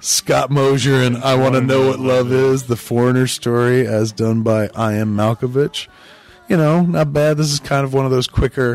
Scott Mosier and I Want to Know What Love Is, the Foreigner story, as done by I.M. Malkovich. You know, not bad. This is kind of one of those quicker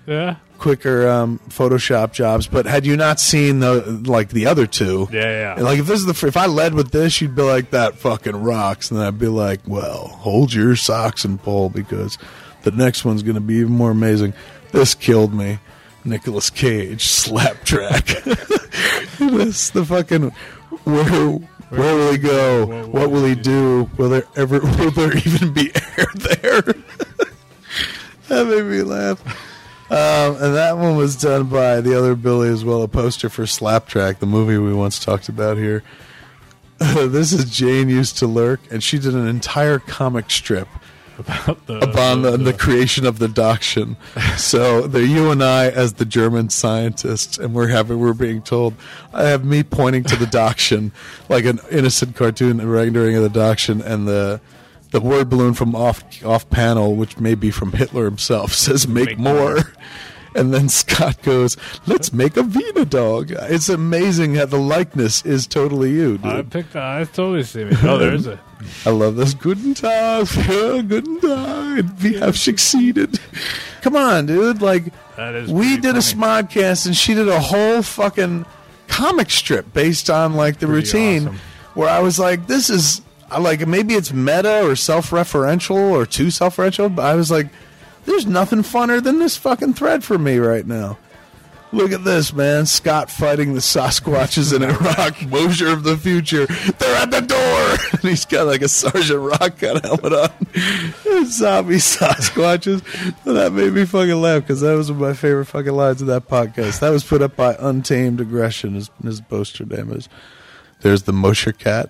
Photoshop jobs. But had you not seen the other two, like if I led with this, you'd be like, that fucking rocks, and then I'd be like, well, hold your socks and pull, because the next one's going to be even more amazing. This killed me. Nicolas Cage, Slaptrack. This the fucking where will he go? What will he do? Will there even be air there? That made me laugh. And that one was done by the other Billy as well, a poster for Slaptrack, the movie we once talked about here. This is Jane Used to Lurk, and she did an entire comic strip about the creation of the Dachshund. So they're you and I as the German scientists, and we're being told. I have me pointing to the Dachshund like an innocent cartoon rendering of the Dachshund, and the word balloon from off panel, which may be from Hitler himself, says "make more." And then Scott goes, "Let's make a Wiener dog." It's amazing how the likeness is totally you, dude. I totally see me. Oh, there's a. I love this. Guten Tag, guten Tag. We have succeeded. Come on, dude. Like, we did a Smodcast, and she did a whole fucking comic strip based on like the routine, awesome. Where I was like, this is like maybe it's meta or self-referential or too self-referential, but I was like, there's nothing funner than this fucking thread for me right now. Look at this, man. Scott fighting the Sasquatches in Iraq. Mosier of the future. They're at the door. And he's got like a Sergeant Rock kind of helmet on. Zombie Sasquatches. Well, that made me fucking laugh because that was one of my favorite fucking lines of that podcast. That was put up by Untamed Aggression. His poster name is. There's the Mosher cat.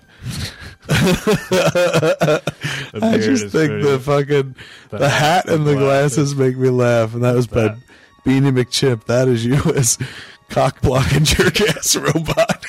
I just think the hat and the glasses make me laugh, and that was by Beanie McChip. That is you as cock blocking jerk ass robot.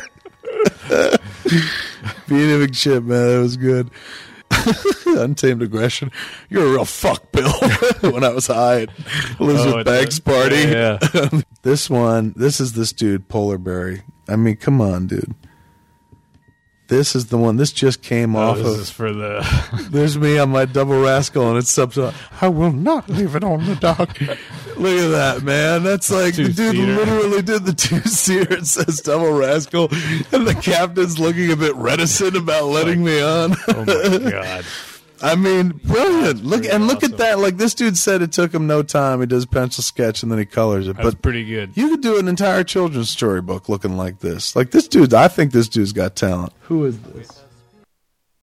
Beanie McChip, man, that was good. Untamed Aggression. You're a real fuck, Bill. When I was high at Elizabeth Banks' party. Yeah. This is this dude, Polar Berry. I mean, come on, dude. This is the one. This just came off of. This is for the. There's me on my double rascal, and it's subtitle. I will not leave it on the dock. Look at that, man. That's like the dude literally did the two-seater. It says double rascal, and the captain's looking a bit reticent about letting me on. Oh my god. I mean, brilliant. Look at that. Like, this dude said it took him no time. He does pencil sketch and then he colors it. That's pretty good. You could do an entire children's storybook looking like this. Like, this dude, I think this dude's got talent. Who is this?